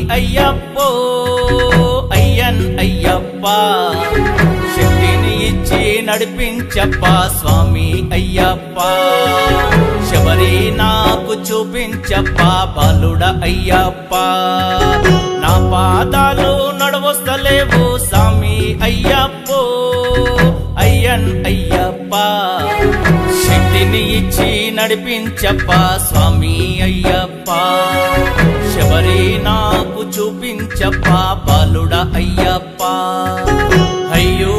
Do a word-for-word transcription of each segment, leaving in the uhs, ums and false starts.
అయ్యప్పో అయ్యన్ అయ్యప్ప శక్తిని ఇచ్చి నడిపించప్ప స్వామి అయ్యప్ప శబరి నాకు చూపించప్ప బాలుడ అయ్యప్ప నా పాదాలు నడవస్తలేవు స్వామి అయ్యప్పో అయ్యన్ అయ్యప్ప శక్తిని ఇచ్చి నడిపించప్ప స్వామి అయ్యప్ప శబరి నాకు చూపించప్ప బాలుడ అయ్యప్ప అయ్యో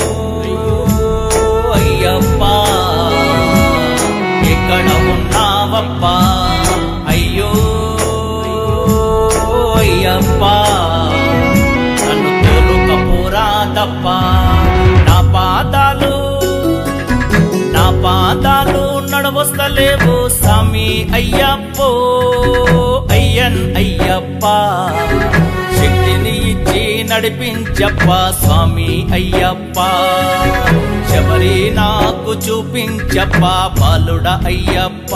అయ్యప్ప ఎక్కడ ఉన్నావప్ప అయ్యో అయ్యప్ప నన్ను తోలుకపోరాదప్ప నా పాదాలు నా పాదాలు నడవస్తలేవు స్వామి అయ్యప్పో అయ్యన్ అయ్యప్ప శక్తిని ఇచ్చి నడిపించప్ప స్వామి అయ్యప్ప శబరి నాకు చూపించప్ప బాలుడ అయ్యప్ప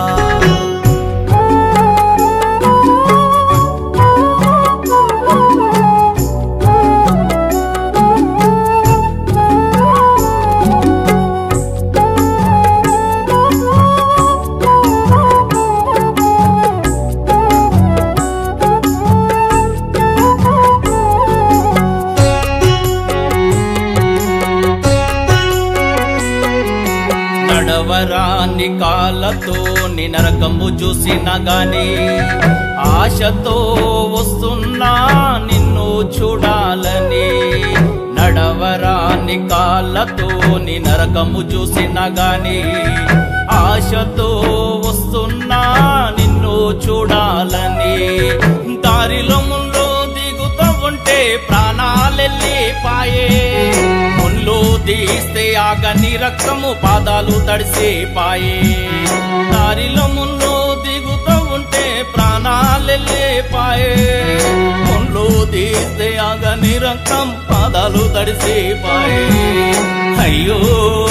నడవరాని కాళ్ళతో నీ నరకము చూసిన గాని ఆశతో వస్తున్నా నిన్ను చూడాలని నడవరాని కాళ్ళతో నీ నరకము చూసిన గాని ఆశతో వస్తున్నా నిన్ను చూడాలని దారిలో ముందు దిగుతూ ఉంటే ప్రాణాలెళ్ళి పాయే ముళ్ళు తీస్తే ఆగని రక్తము పాదాలు తడిసి పాయే దారిలో ముళ్ళు దిగుతూ ఉంటే ప్రాణాలెళ్ళి పాయే ముళ్ళు తీస్తే ఆగని రక్తం పాదాలు తడిసి పాయే అయ్యో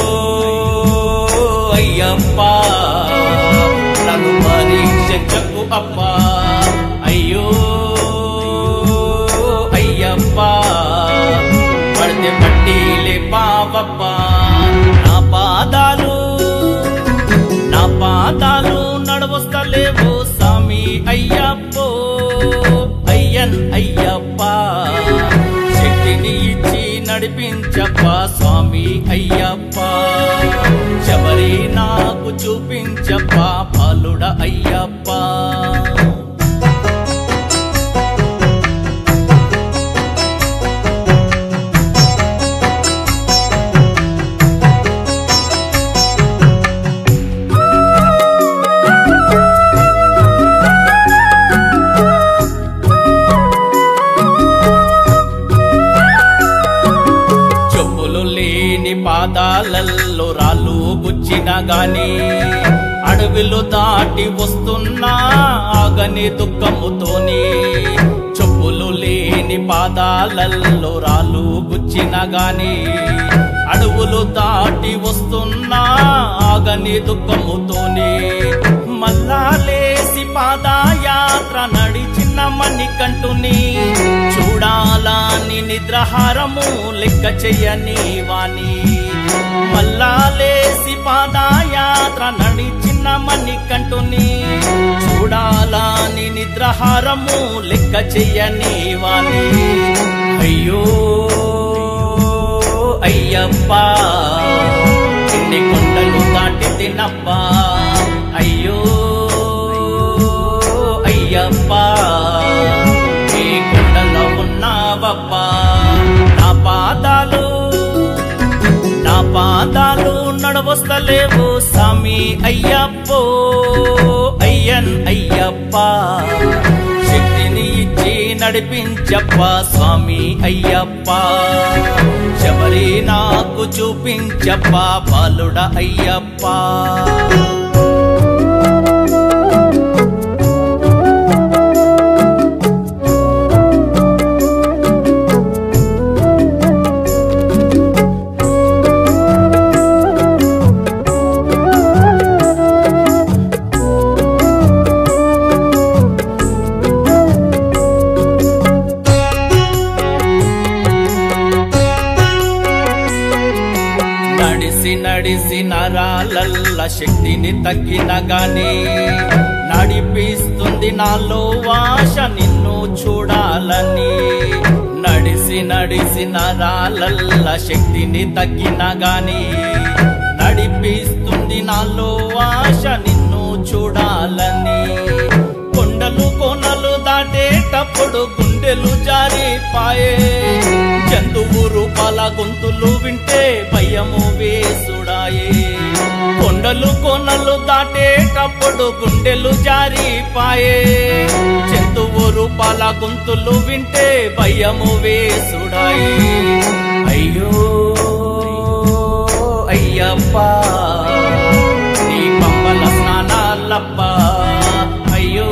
అయ్యప్ప నన్ను పరీక్షకు అప్ప అయ్యో అయ్యప్ప పడితే పట్టీలే పావప్ప నా పాదాలు నా పాదాలు నడవస్తలేవు స్వామి అయ్యప్పో అయ్యన్ అయ్యప్ప శక్తిని ఇచ్చి నడిపించప్ప స్వామి అయ్యప్ప శబరి నాకు చూపించప్ప బాలుడ అయ్యప్ప పాదాలల్లో రాళ్ళు గుచ్చిన గాని అడవిలో దాటి వస్తున్నా ఆగని దుఃఖముతోని చెప్పులు లేని పాదాలల్లో రాళ్ళు గుచ్చిన గాని అడవులు దాటి వస్తున్నా ఆగని దుఃఖముతోని మల్లా లేసి పాదయాత్ర నడిచిన మణికంఠుని చూడాలని నిద్రహారము లెక్క చెయ్యని వాణి మల్లా లేసి పాదయాత్ర నడిచిన మణికంఠుని చూడాలని నిద్రహారము లెక్క చెయ్యని వాణి అయ్యో అయ్యప్ప ఎన్ని కొండలు దాటి తినప్ప అయ్యో అయ్యప్ప ఏ కొండలో ఉన్నావప్ప నా పాదాలు నా పాదాలు నడవస్తలేవు స్వామి అయ్యప్పో అయ్యన్ అయ్యప్ప శక్తిని ఇచ్చి నడిపించప్ప స్వామి అయ్యప్ప శబరి నాకు చూపించప్ప బాలుడ అయ్యప్ప నడిసి నడిసి నరాలల్ల శక్తిని తగ్గిన గాని నడిపిస్తుంది నాలో ఆశ నిన్ను చూడాలని. నడిసి నడిసి నరాలల్ల శక్తిని తగ్గిన గాని నడిపిస్తుంది నాలో ఆశ నిన్ను చూడాలని. కొండలు కోనలు దాటేటప్పుడు గుండెలు జారిపాయే, జంతువు రూపాల గొంతులు వింటే భయము వేసుడాయే. కొండలు కోనలు దాటేటప్పుడు గుండెలు జారిపాయే, జంతువు రూపాల గొంతులు వింటే భయము వేసుడాయే. అయ్యో అయ్యప్పా నీ పంబల స్నానాలప్ప, అయ్యో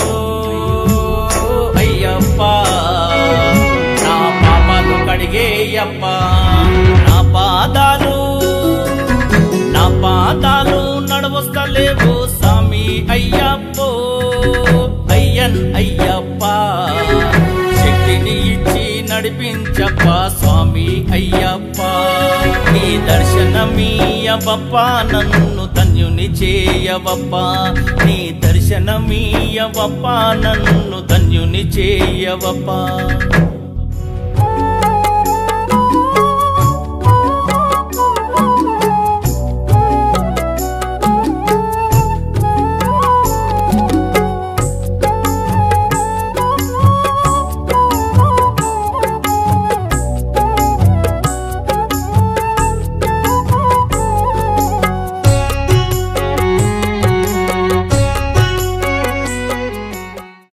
అయ్యప్పా నా పాపాలు కడిగేయప్ప. నా పాదాలు నా పాదాలు నడవస్తలేవు స్వామి అయ్యప్పో, అయ్యన్ అయ్యప్ప శక్తిని ఇచ్చి నడిపించప్ప స్వామి అయ్యప్ప. నీ దర్శనమీయవప్ప నన్ను ధన్యుని చేయవప్ప, నీ దర్శనమీయవప్ప నన్ను ధన్యుని చేయవప్ప.